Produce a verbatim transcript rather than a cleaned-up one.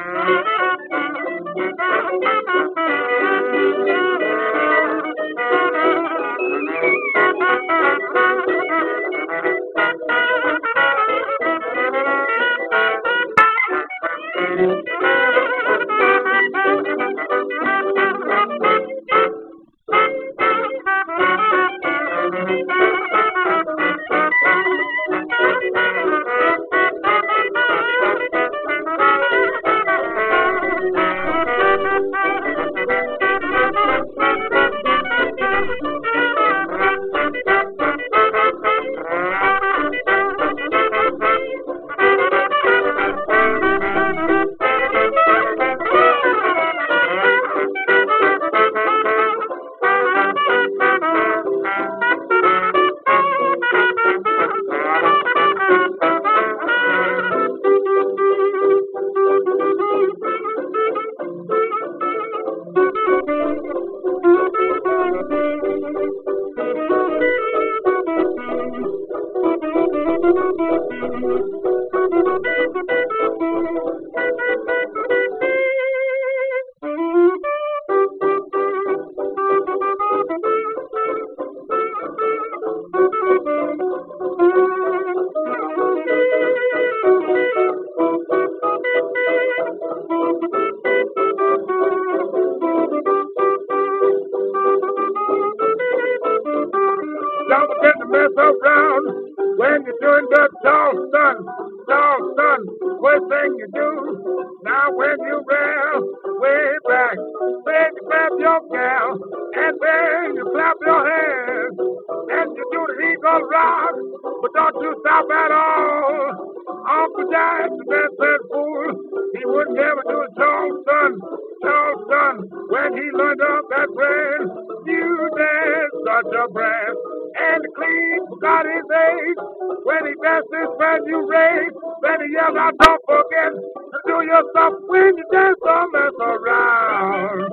Don't forget to mess around when you're doing the Charleston, Charleston. First thing you do, now when you rail way back, then you grab your gal, and then you clap your hands, and you do the Eagle Rock, but don't you stop at all. Uncle Jack, the best said fool, he wouldn't ever do Charleston, Charleston, when he learned up that brand. You dance such a brand. And the clean forgot his age when he danced his brand new race. Then he yelled out, don't forget to do your stuff when you dance, don't mess around.